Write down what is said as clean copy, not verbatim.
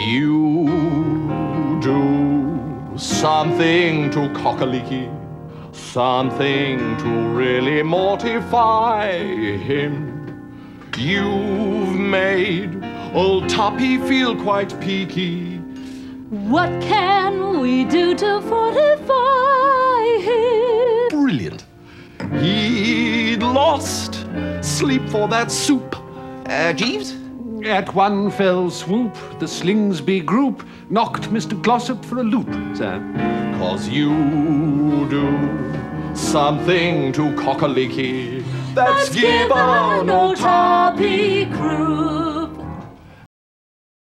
You do something to Cock-a-Leekie, something to really mortify him. You've made old Toppy feel quite peaky. What can we do to fortify him? Brilliant. He'd lost sleep for that soup. Jeeves? At one fell swoop, the Slingsby group knocked Mr. Glossop for a loop, sir. 'Cause you do something to Cock-a-Leekie that's given Old Toppy Crew